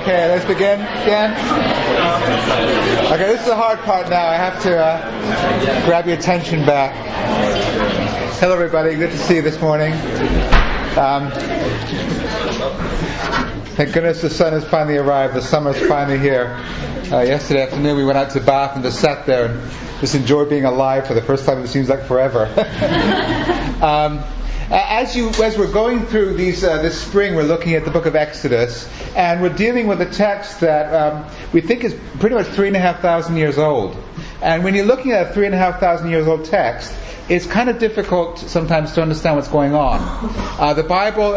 Okay, let's begin again. Okay, this is the hard part now. I have to grab your attention back. Hello, everybody. Good to see you this morning. Thank goodness the sun has finally arrived. The summer's finally here. Yesterday afternoon we went out to Bath and just sat there and just enjoyed being alive for the first time. It seems like forever. As we're going through this spring, we're looking at the book of Exodus, and we're dealing with a text that we think is pretty much 3,500 years old. And when you're looking at a 3,500 years old text, it's kind of difficult sometimes to understand what's going on. The Bible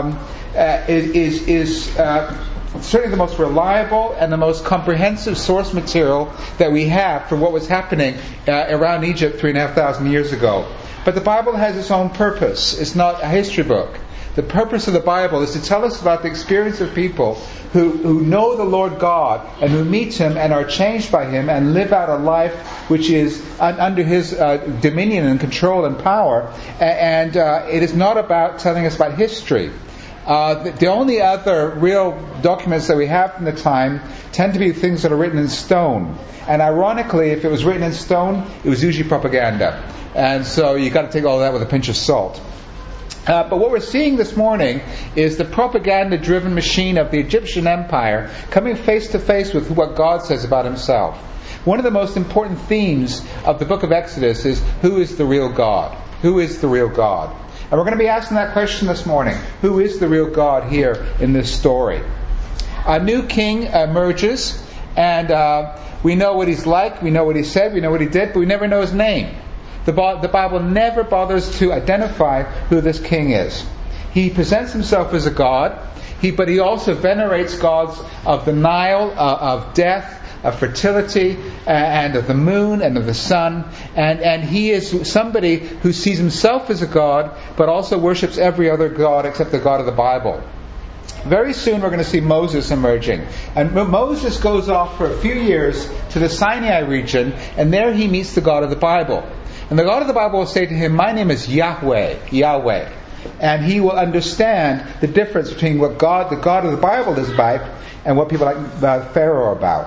is certainly the most reliable and the most comprehensive source material that we have for what was happening around Egypt 3,500 years ago. But the Bible has its own purpose. It's not a history book. The purpose of the Bible is to tell us about the experience of people who know the Lord God and who meet Him and are changed by Him and live out a life which is under His dominion and control and power. And it is not about telling us about history. The only other real documents that we have from the time tend to be things that are written in stone. And ironically, if it was written in stone, it was usually propaganda. And so you've got to take all that with a pinch of salt. But what we're seeing this morning is the propaganda-driven machine of the Egyptian Empire coming face to face with what God says about Himself. One of the most important themes of the book of Exodus is, who is the real God? Who is the real God? And we're going to be asking that question this morning. Who is the real God here in this story? A new king emerges, and we know what he's like, we know what he said, we know what he did, but we never know his name. The Bible never bothers to identify who this king is. He presents himself as a god, but he also venerates gods of the Nile, of death, of fertility, and of the moon, and of the sun. And he is somebody who sees himself as a god, but also worships every other god except the God of the Bible. Very soon we're going to see Moses emerging. And Moses goes off for a few years to the Sinai region, and there he meets the God of the Bible. And the God of the Bible will say to him, "My name is Yahweh." And he will understand the difference between what God, the God of the Bible, is about, and what people like Pharaoh are about.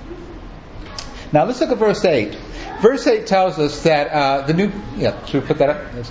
Now let's look at verse 8. Verse 8 tells us that should we put that up? Yes.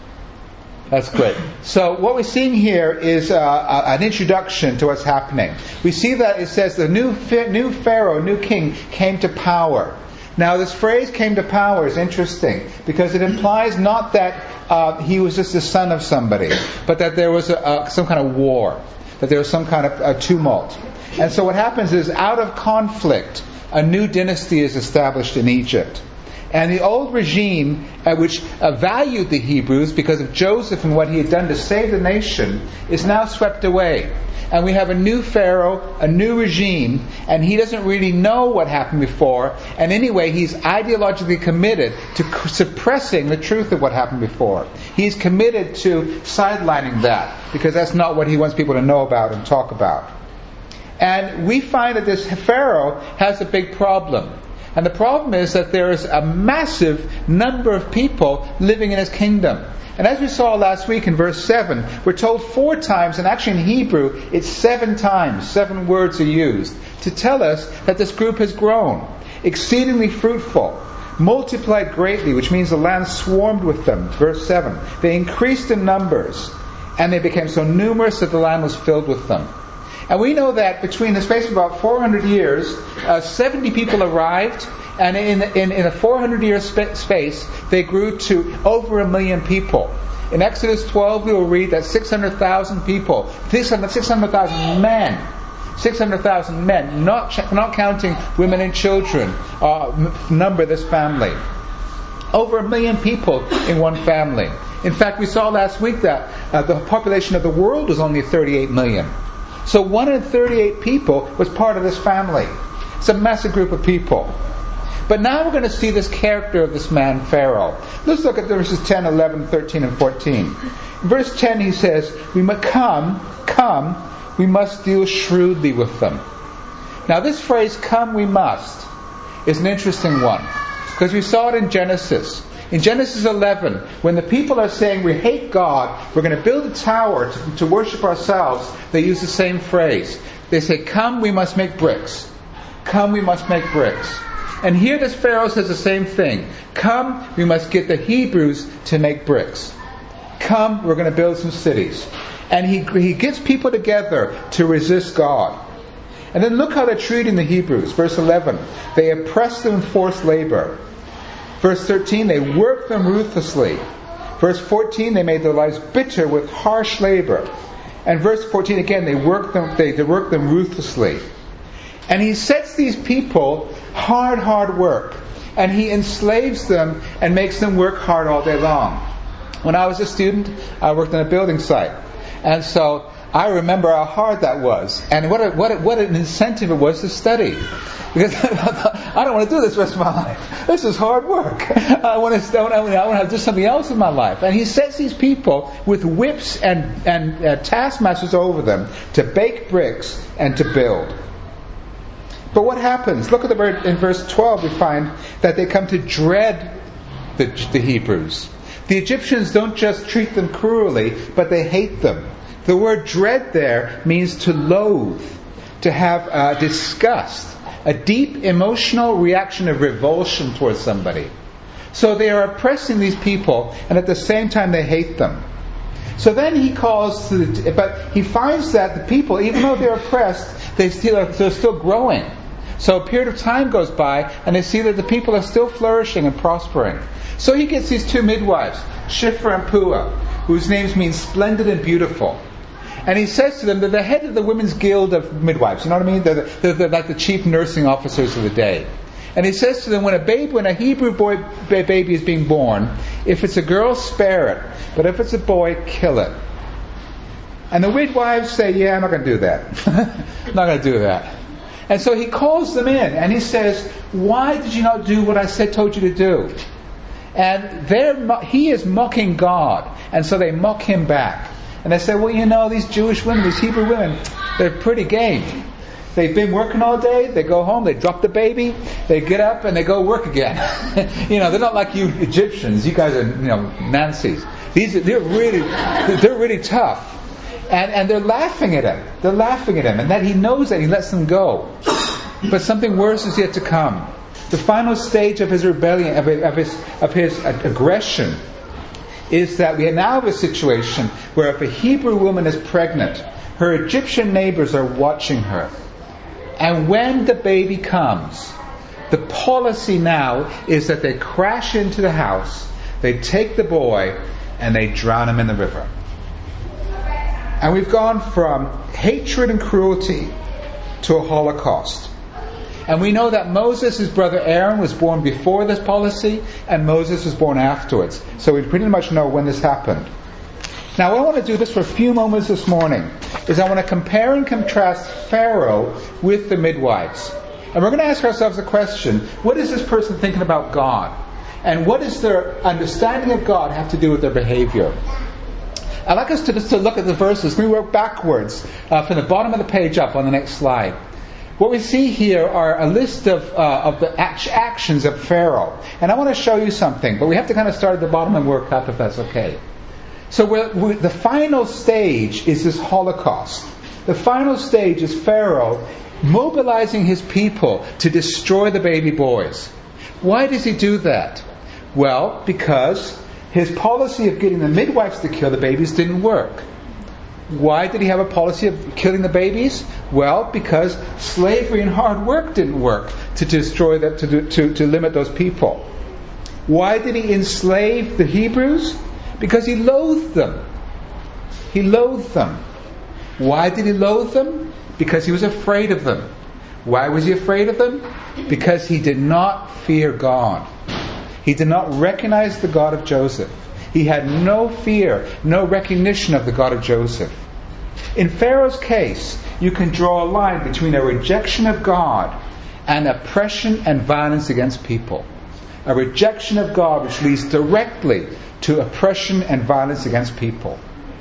That's great. So what we're seeing here is an introduction to what's happening. We see that it says the new Pharaoh, new king, came to power. Now this phrase "came to power" is interesting because it implies not that he was just the son of somebody, but that there was some kind of war, that there was some kind of tumult. And so what happens is, out of conflict, a new dynasty is established in Egypt. And the old regime, which valued the Hebrews because of Joseph and what he had done to save the nation, is now swept away. And we have a new Pharaoh, a new regime, and he doesn't really know what happened before. And anyway, he's ideologically committed to suppressing the truth of what happened before. He's committed to sidelining that, because that's not what he wants people to know about and talk about. And we find that this Pharaoh has a big problem. And the problem is that there is a massive number of people living in his kingdom. And as we saw last week in verse 7, we're told 4 times, and actually in Hebrew it's 7 times, 7 words are used, to tell us that this group has grown, exceedingly fruitful, multiplied greatly, which means the land swarmed with them. Verse 7, they increased in numbers, and they became so numerous that the land was filled with them. And we know that between the space of about 400 years, 70 people arrived, and in a 400-year space, they grew to over 1 million people. In Exodus 12, we will read that 600,000 people, 600,000 men, 600,000 men, not counting women and children, number this family. Over 1 million people in one family. In fact, we saw last week that the population of the world was only 38 million. So 1 in 38 people was part of this family. It's a massive group of people. But now we're going to see this character of this man, Pharaoh. Let's look at verses 10, 11, 13, and 14. In verse 10 he says, we must we must deal shrewdly with them. Now this phrase, "come we must," is an interesting one. Because we saw it in Genesis. In Genesis 11, when the people are saying, we hate God, we're going to build a tower to worship ourselves, they use the same phrase. They say, come, we must make bricks. Come, we must make bricks. And here this Pharaoh says the same thing. Come, we must get the Hebrews to make bricks. Come, we're going to build some cities. And he gets people together to resist God. And then look how they're treating the Hebrews. Verse 11, they oppress them in forced labor. Verse 13, they work them ruthlessly. Verse 14, they made their lives bitter with harsh labor. And verse 14 again, they work them ruthlessly. And he sets these people hard work. And he enslaves them and makes them work hard all day long. When I was a student, I worked on a building site. And so I remember how hard that was. And what an incentive it was to study. Because I don't want to do this the rest of my life. This is hard work. I want to do something else in my life. And he sets these people with whips and taskmasters over them to bake bricks and to build. But what happens? Look at the word in verse 12. We find that they come to dread the Hebrews. The Egyptians don't just treat them cruelly, but they hate them. The word dread there means to loathe, to have disgust, a deep emotional reaction of revulsion towards somebody. So they are oppressing these people, and at the same time they hate them. So then he but he finds that the people, even though they're oppressed, they're still growing. So a period of time goes by, and they see that the people are still flourishing and prospering. So he gets these two midwives, Shiphrah and Puah, whose names mean splendid and beautiful. And he says to them, they're the head of the Women's Guild of Midwives. You know what I mean? They're like the chief nursing officers of the day. And he says to them, when a Hebrew baby is being born, if it's a girl, spare it. But if it's a boy, kill it. And the midwives say, yeah, I'm not going to do that. I'm not going to do that. And so he calls them in and he says, why did you not do what I told you to do? And he is mocking God. And so they mock him back. And they say, well, these Jewish women, these Hebrew women, they're pretty game. They've been working all day, they go home, they drop the baby, they get up and they go work again. They're not like you Egyptians. You guys are, Nancy's. They're really tough. And they're laughing at him. They're laughing at him. And that he knows that, he lets them go. But something worse is yet to come. The final stage of his rebellion, of his aggression, is that we now have a situation where if a Hebrew woman is pregnant, her Egyptian neighbors are watching her. And when the baby comes, the policy now is that they crash into the house, they take the boy, and they drown him in the river. And we've gone from hatred and cruelty to a Holocaust. And we know that Moses, his brother Aaron, was born before this policy, and Moses was born afterwards. So we pretty much know when this happened. Now, what I want to do this for a few moments this morning is I want to compare and contrast Pharaoh with the midwives. And we're going to ask ourselves the question, what is this person thinking about God? And what does their understanding of God have to do with their behavior? I'd like us to look at the verses. We work backwards from the bottom of the page up on the next slide. What we see here are a list of the actions of Pharaoh. And I want to show you something, but we have to kind of start at the bottom and work up if that's okay. So the final stage is this Holocaust. The final stage is Pharaoh mobilizing his people to destroy the baby boys. Why does he do that? Well, because his policy of getting the midwives to kill the babies didn't work. Why did he have a policy of killing the babies? Well, because slavery and hard work didn't work to destroy that, to limit those people. Why did he enslave the Hebrews? Because he loathed them. He loathed them. Why did he loathe them? Because he was afraid of them. Why was he afraid of them? Because he did not fear God. He did not recognize the God of Joseph. He had no fear, no recognition of the God of Joseph. In Pharaoh's case, you can draw a line between a rejection of God and oppression and violence against people. A rejection of God which leads directly to oppression and violence against people.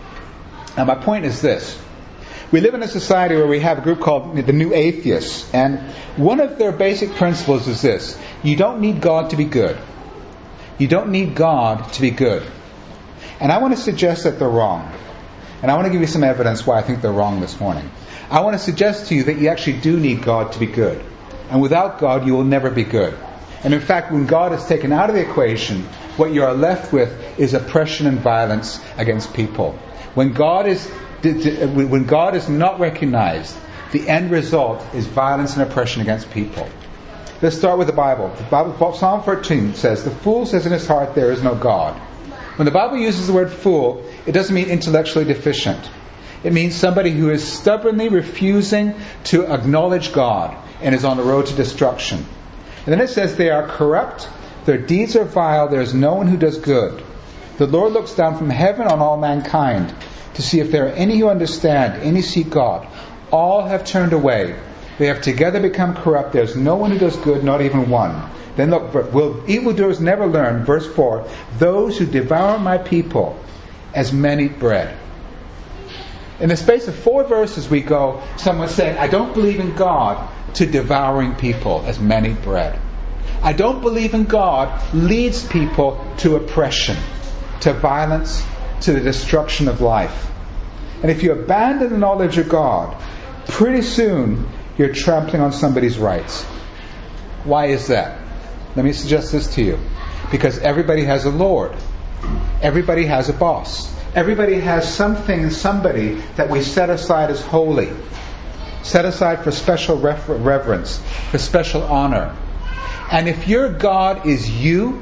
Now my point is this. We live in a society where we have a group called the New Atheists, and one of their basic principles is this. You don't need God to be good. You don't need God to be good. And I want to suggest that they're wrong. And I want to give you some evidence why I think they're wrong this morning. I want to suggest to you that you actually do need God to be good. And without God, you will never be good. And in fact, when God is taken out of the equation, what you are left with is oppression and violence against people. When God is not recognized, the end result is violence and oppression against people. Let's start with the Bible. Psalm 13 says, "The fool says in his heart, there is no God." When the Bible uses the word fool, it doesn't mean intellectually deficient. It means somebody who is stubbornly refusing to acknowledge God and is on the road to destruction. And then it says, "They are corrupt, their deeds are vile, there is no one who does good. The Lord looks down from heaven on all mankind to see if there are any who understand, any seek God. All have turned away. They have together become corrupt. There is no one who does good, not even one." Then look, will evildoers never learn? Verse 4, "Those who devour my people as men eat bread." In the space of 4 verses we go, someone saying, "I don't believe in God," to devouring people as men eat bread. "I don't believe in God" leads people to oppression, to violence, to the destruction of life. And if you abandon the knowledge of God, pretty soon you're trampling on somebody's rights. Why is that? Let me suggest this to you. Because everybody has a Lord. Everybody has a boss. Everybody has something and somebody that we set aside as holy. Set aside for special reverence, for special honor. And if your God is you,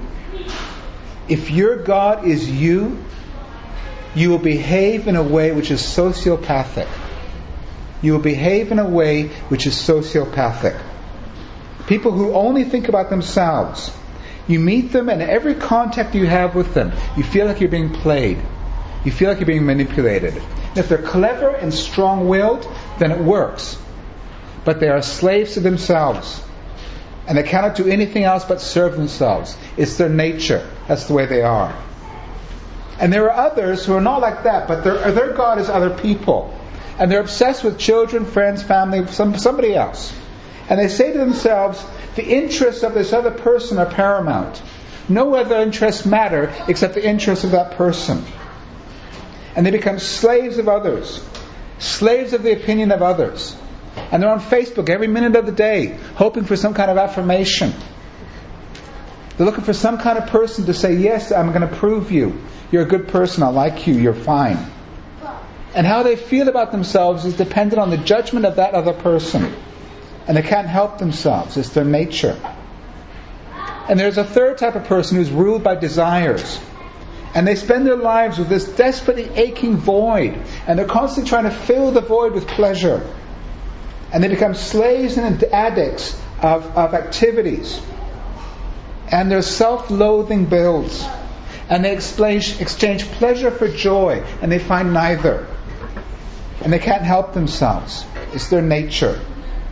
you will behave in a way which is sociopathic. You will behave in a way which is sociopathic. People who only think about themselves. You meet them, and every contact you have with them, you feel like you're being played. You feel like you're being manipulated. And if they're clever and strong-willed, then it works. But they are slaves to themselves. And they cannot do anything else but serve themselves. It's their nature. That's the way they are. And there are others who are not like that, but their God is other people. And they're obsessed with children, friends, family, somebody else. And they say to themselves, the interests of this other person are paramount. No other interests matter except the interests of that person. And they become slaves of others. Slaves of the opinion of others. And they're on Facebook every minute of the day, hoping for some kind of affirmation. They're looking for some kind of person to say, yes, I'm going to prove you. You're a good person, I like you, you're fine. And how they feel about themselves is dependent on the judgment of that other person. And they can't help themselves. It's their nature. And there's a third type of person who's ruled by desires. And they spend their lives with this desperately aching void. And they're constantly trying to fill the void with pleasure. And they become slaves and addicts of activities. And their self-loathing builds. And they exchange pleasure for joy. And they find neither. And they can't help themselves. It's their nature.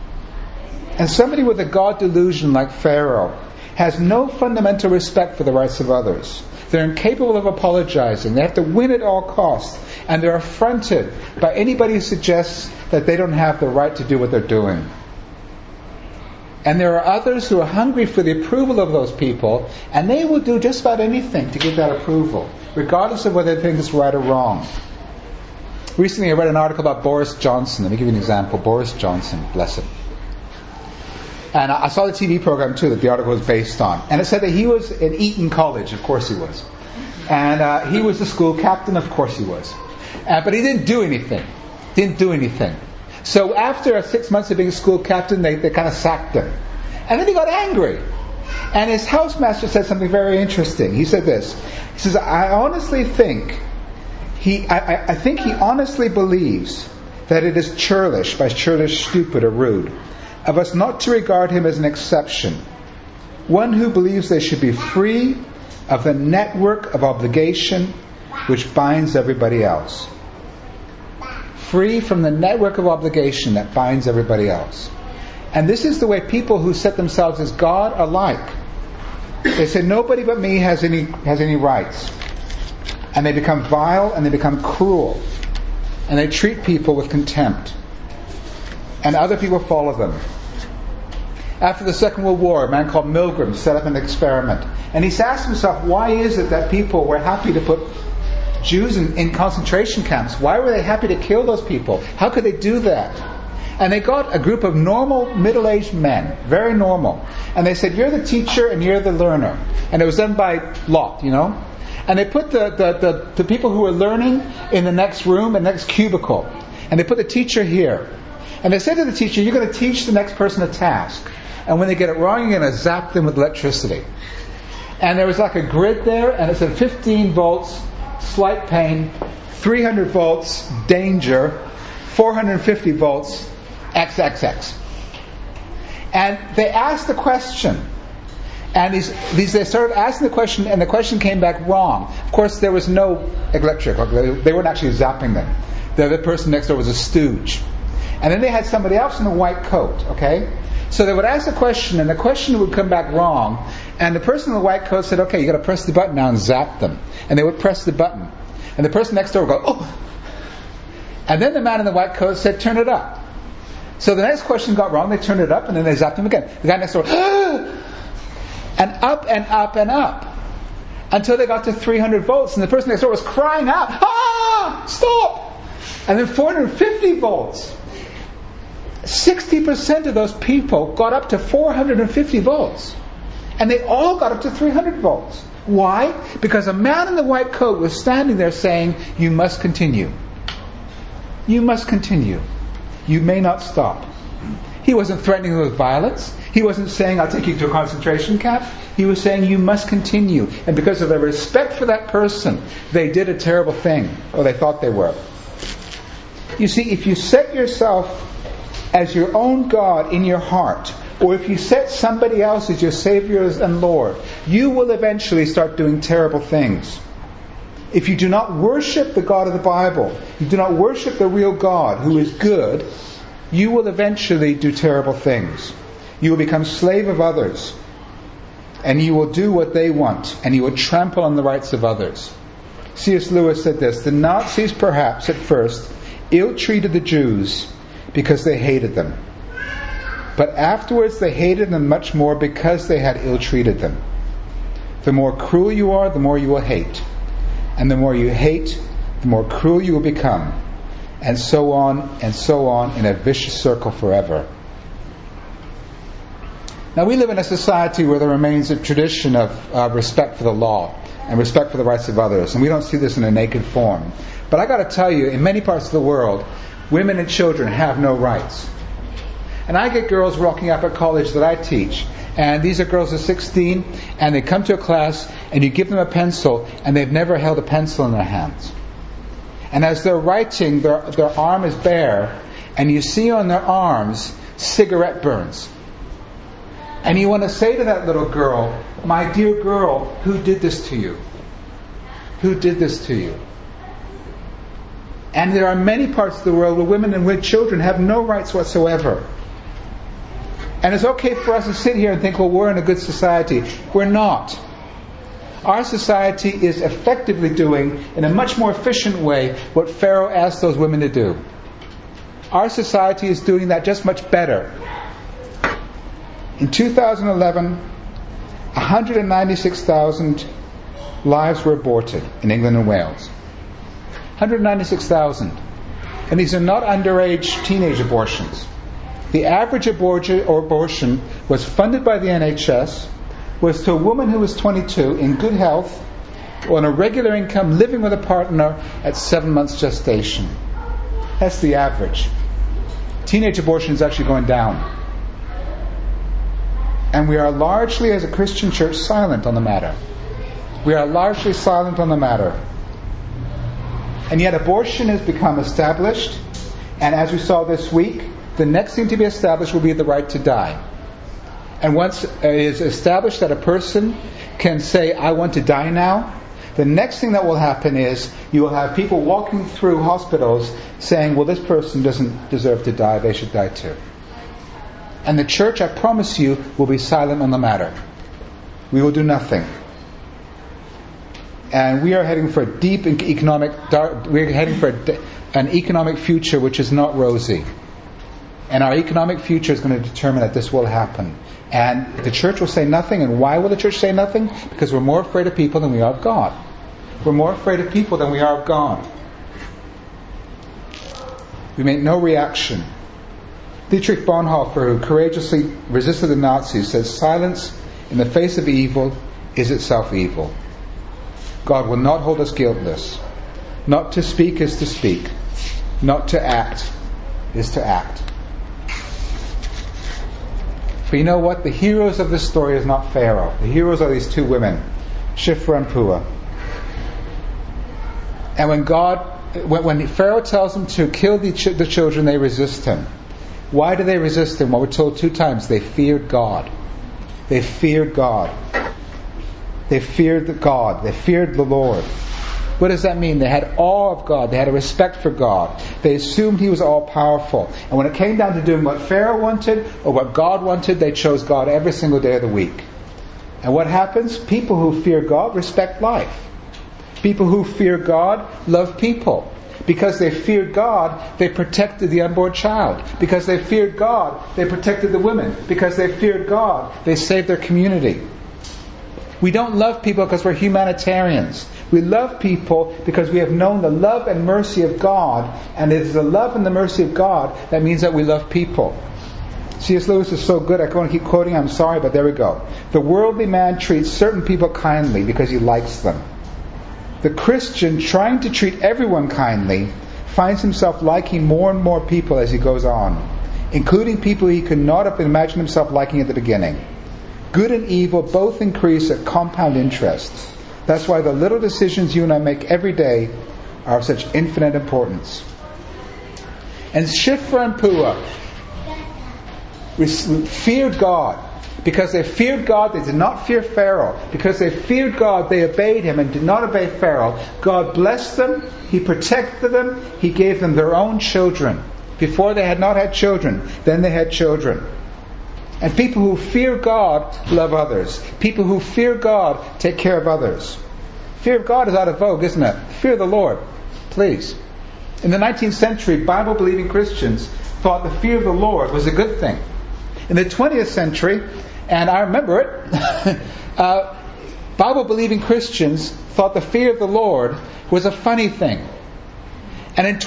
And somebody with a God delusion like Pharaoh has no fundamental respect for the rights of others. They're incapable of apologizing. They have to win at all costs. And they're affronted by anybody who suggests that they don't have the right to do what they're doing. And there are others who are hungry for the approval of those people, and they will do just about anything to get that approval, regardless of whether they think it's right or wrong. Recently I read an article about Boris Johnson. Let me give you an example. Boris Johnson, bless him. And I saw the TV program too that the article was based on. And it said that he was at Eton College. Of course he was. And he was the school captain. Of course he was. But he didn't do anything. So after 6 months of being a school captain, they kind of sacked him. And then he got angry. And his housemaster said something very interesting. He said this. He says, I honestly think I think he honestly believes that it is churlish, by churlish, stupid or rude, of us not to regard him as an exception. One who believes they should be free of the network of obligation which binds everybody else. Free from the network of obligation that binds everybody else. And this is the way people who set themselves as God are like. They say nobody but me has any rights. And they become vile and they become cruel. And they treat people with contempt. And other people follow them. After the Second World War, a man called Milgram set up an experiment. And he asked himself, why is it that people were happy to put Jews in concentration camps. Why were they happy to kill those people? How could they do that? And they got a group of normal, middle-aged men, very normal. And they said, you're the teacher and you're the learner. And it was done by lot, And they put the people who were learning in the next room, the next cubicle. And they put the teacher here. And they said to the teacher, you're going to teach the next person a task. And when they get it wrong, you're going to zap them with electricity. And there was like a grid there, and it said 15 volts, slight pain, 300 volts, danger, 450 volts, XXX. And they asked the question. And they started asking the question, and the question came back wrong. Of course, there was no electric. They weren't actually zapping them. The other person next door was a stooge. And then they had somebody else in a white coat, okay? So they would ask the question, and the question would come back wrong. And the person in the white coat said, okay, you got to press the button now and zap them. And they would press the button. And the person next door would go, oh! And then the man in the white coat said, turn it up. So the next question got wrong, they turned it up, and then they zapped him again. The guy next door, ah! And up and up and up. Until they got to 300 volts, and the person next door was crying out, ah! Stop! And then 450 volts. 60% of those people got up to 450 volts. And they all got up to 300 volts. Why? Because a man in the white coat was standing there saying, you must continue. You must continue. You may not stop. He wasn't threatening them with violence. He wasn't saying, I'll take you to a concentration camp. He was saying, you must continue. And because of their respect for that person, they did a terrible thing. Or they thought they were. You see, if you set yourself as your own God in your heart, or if you set somebody else as your Savior and Lord, you will eventually start doing terrible things. If you do not worship the God of the Bible, you do not worship the real God who is good, you will eventually do terrible things. You will become slave of others, and you will do what they want, and you will trample on the rights of others. C.S. Lewis said this, the Nazis perhaps at first ill-treated the Jews because they hated them. But afterwards they hated them much more because they had ill-treated them. The more cruel you are, the more you will hate. And the more you hate, the more cruel you will become. And so on in a vicious circle forever. Now we live in a society where there remains a tradition of respect for the law and respect for the rights of others. And we don't see this in a naked form. But I got to tell you, in many parts of the world, women and children have no rights. And I get girls walking up at college that I teach, and these are girls of 16, and they come to a class, and you give them a pencil, and they've never held a pencil in their hands. And as they're writing, their arm is bare, and you see on their arms cigarette burns. And you want to say to that little girl, my dear girl, who did this to you? Who did this to you? And there are many parts of the world where women and with children have no rights whatsoever. And it's okay for us to sit here and think, well, we're in a good society. We're not. Our society is effectively doing, in a much more efficient way, what Pharaoh asked those women to do. Our society is doing that just much better. In 2011, 196,000 lives were aborted in England and Wales. 196,000. And these are not underage teenage abortions. The average abortion was funded by the NHS, was to a woman who was 22, in good health, on a regular income, living with a partner at 7 months gestation. That's the average. Teenage abortion is actually going down. And we are largely, as a Christian church, silent on the matter. We are largely silent on the matter. And yet abortion has become established, and as we saw this week, the next thing to be established will be the right to die. And once it is established that a person can say, I want to die now, the next thing that will happen is you will have people walking through hospitals saying, well, this person doesn't deserve to die, they should die too. And the church, I promise you, will be silent on the matter. We will do nothing. And we are heading for a deep we're heading for an economic future which is not rosy. And our economic future is going to determine that this will happen. And the church will say nothing. And why will the church say nothing? Because we're more afraid of people than we are of God. We're more afraid of people than we are of God. We make no reaction. Dietrich Bonhoeffer, who courageously resisted the Nazis, says, "Silence in the face of evil is itself evil. God will not hold us guiltless. Not to speak is to speak. Not to act is to act." But you know what? The heroes of this story is not Pharaoh. The heroes are these two women, Shiphrah and Puah. And when Pharaoh tells them to kill the children, they resist him. Why do they resist him? Well, we're told 2 times. They feared God. They feared God. They feared God. They feared the Lord. What does that mean? They had awe of God. They had a respect for God. They assumed He was all-powerful. And when it came down to doing what Pharaoh wanted or what God wanted, they chose God every single day of the week. And what happens? People who fear God respect life. People who fear God love people. Because they feared God, they protected the unborn child. Because they feared God, they protected the women. Because they feared God, they saved their community. We don't love people because we're humanitarians. We love people because we have known the love and mercy of God, and it is the love and the mercy of God that means that we love people. C.S. Lewis is so good, I want to keep quoting, I'm sorry, but there we go. The worldly man treats certain people kindly because he likes them. The Christian, trying to treat everyone kindly, finds himself liking more and more people as he goes on, including people he could not have imagined himself liking at the beginning. Good and evil both increase at compound interest. That's why the little decisions you and I make every day are of such infinite importance. And Shiphrah and Puah feared God. Because they feared God, they did not fear Pharaoh. Because they feared God, they obeyed Him and did not obey Pharaoh. God blessed them, He protected them, He gave them their own children. Before they had not had children, then they had children. And people who fear God love others. People who fear God take care of others. Fear of God is out of vogue, isn't it? Fear the Lord, please. In the 19th century, Bible-believing Christians thought the fear of the Lord was a good thing. In the 20th century, and I remember it, Bible-believing Christians thought the fear of the Lord was a funny thing. And in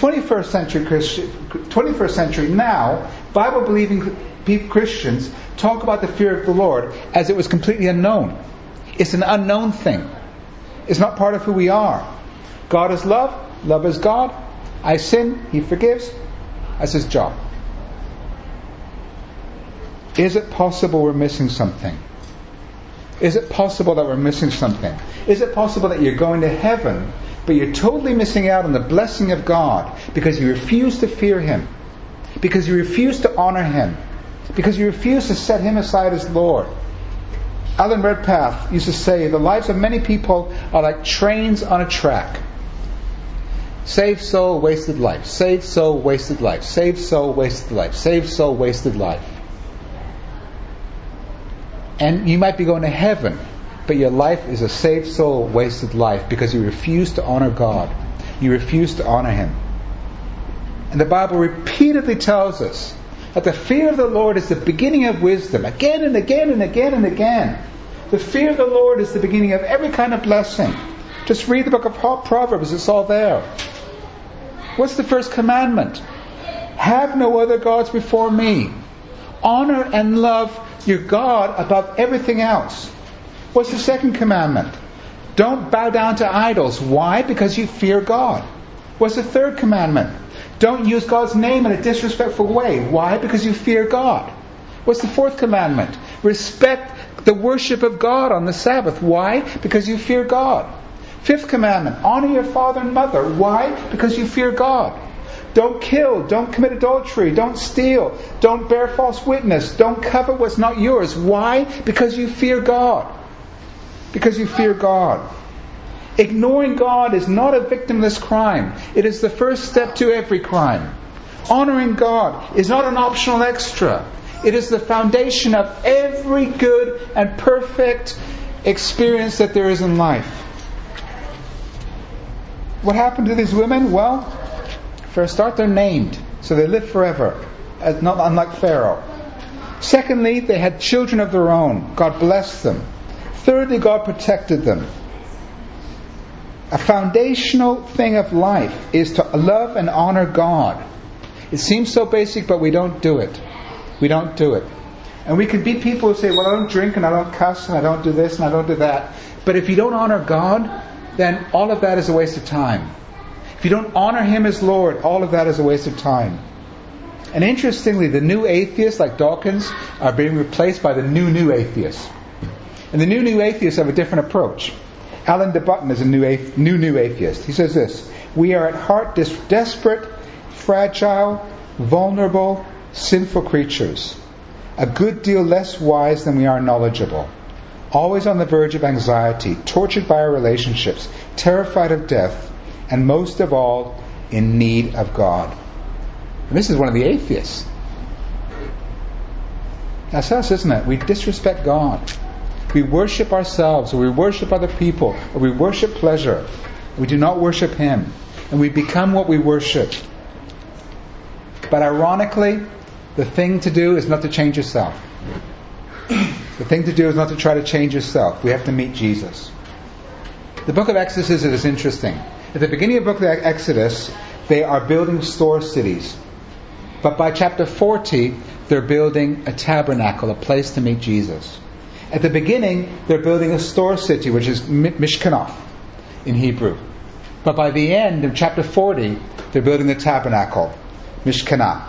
21st century now, Bible-believing Christians talk about the fear of the Lord as it was completely unknown. It's an unknown thing. It's not part of who we are. God is love. Love is God. I sin. He forgives. That's His job. Is it possible we're missing something? Is it possible that we're missing something? Is it possible that you're going to heaven, but you're totally missing out on the blessing of God because you refuse to fear Him, because you refuse to honor Him, because you refuse to set Him aside as Lord? Alan Redpath used to say, the lives of many people are like trains on a track. Saved soul, wasted life. Saved soul, wasted life. Saved soul, wasted life. Saved soul, wasted life. And you might be going to heaven, but your life is a saved soul, wasted life because you refuse to honor God. You refuse to honor Him. And the Bible repeatedly tells us that the fear of the Lord is the beginning of wisdom. Again and again and again and again. The fear of the Lord is the beginning of every kind of blessing. Just read the book of Proverbs, it's all there. What's the first commandment? Have no other gods before me. Honor and love your God above everything else. What's the second commandment? Don't bow down to idols. Why? Because you fear God. What's the third commandment? Don't use God's name in a disrespectful way. Why? Because you fear God. What's the fourth commandment? Respect the worship of God on the Sabbath. Why? Because you fear God. Fifth commandment, honor your father and mother. Why? Because you fear God. Don't kill, don't commit adultery, don't steal, don't bear false witness, don't covet what's not yours. Why? Because you fear God. Because you fear God. Ignoring God is not a victimless crime. It is the first step to every crime. Honoring God is not an optional extra. It is the foundation of every good and perfect experience that there is in life. What happened to these women? Well, for a start, they're named, so they live forever, not unlike Pharaoh. Secondly, they had children of their own. God blessed them. Thirdly, God protected them. A foundational thing of life is to love and honor God. It seems so basic, but we don't do it. We don't do it. And we can be people who say, well, I don't drink and I don't cuss and I don't do this and I don't do that. But if you don't honor God, then all of that is a waste of time. If you don't honor Him as Lord, all of that is a waste of time. And interestingly, the new atheists like Dawkins are being replaced by the new atheists. And the new atheists have a different approach. Alan de Botton is a new atheist. He says this: we are at heart desperate, fragile, vulnerable, sinful creatures, a good deal less wise than we are knowledgeable, always on the verge of anxiety, tortured by our relationships, terrified of death, and most of all, in need of God. And this is one of the atheists. That's us, isn't it? We disrespect God. We worship ourselves, or we worship other people, or we worship pleasure. We do not worship Him. And we become what we worship. But ironically, the thing to do is not to change yourself. The thing to do is not to try to change yourself. We have to meet Jesus. The book of Exodus is interesting. At the beginning of the book of Exodus, they are building store cities. But by chapter 40, they're building a tabernacle, a place to meet Jesus. At the beginning, they're building a store city, which is Mishkanah in Hebrew. But by the end of chapter 40, they're building the tabernacle, Mishkan.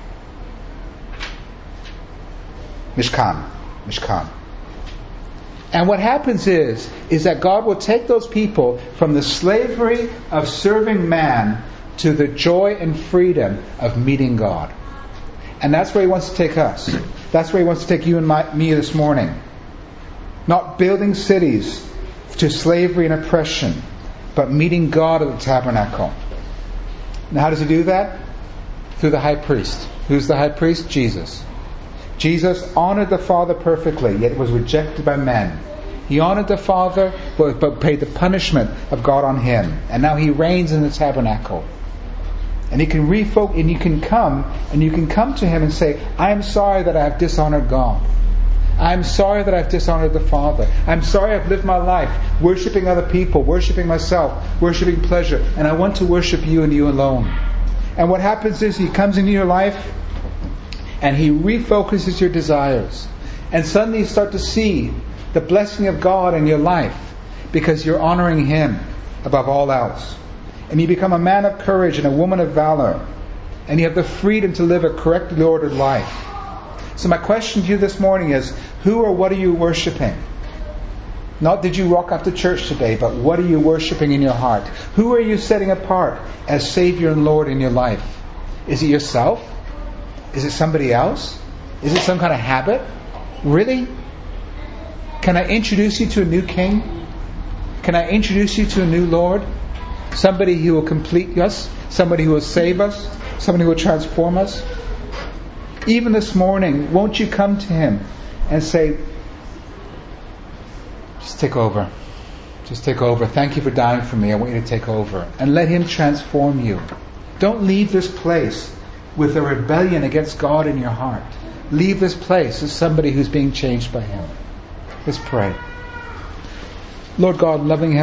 And what happens is that God will take those people from the slavery of serving man to the joy and freedom of meeting God. And that's where He wants to take us. That's where He wants to take you and me this morning. Not building cities to slavery and oppression, but meeting God at the tabernacle. Now how does He do that? Through the high priest. Who's the high priest? Jesus. Jesus honored the Father perfectly, yet was rejected by men. He honored the Father, but paid the punishment of God on Him. And now He reigns in the tabernacle. And He can refocus, and you can come to Him and say, I am sorry that I have dishonored God. I'm sorry that I've dishonored the Father. I'm sorry I've lived my life worshipping other people, worshipping myself, worshipping pleasure, and I want to worship You and You alone. And what happens is He comes into your life and He refocuses your desires. And suddenly you start to see the blessing of God in your life because you're honoring Him above all else. And you become a man of courage and a woman of valor. And you have the freedom to live a correctly ordered life. So my question to you this morning is, who or what are you worshipping? Not did you rock up to church today, but what are you worshipping in your heart? Who are you setting apart as Savior and Lord in your life? Is it yourself? Is it somebody else? Is it some kind of habit? Really? Can I introduce you to a new King? Can I introduce you to a new Lord? Somebody who will complete us, somebody who will save us, somebody who will transform us. Even this morning, won't you come to Him and say, just take over. Just take over. Thank You for dying for me. I want You to take over. And let Him transform you. Don't leave this place with a rebellion against God in your heart. Leave this place as somebody who's being changed by Him. Let's pray. Lord God, loving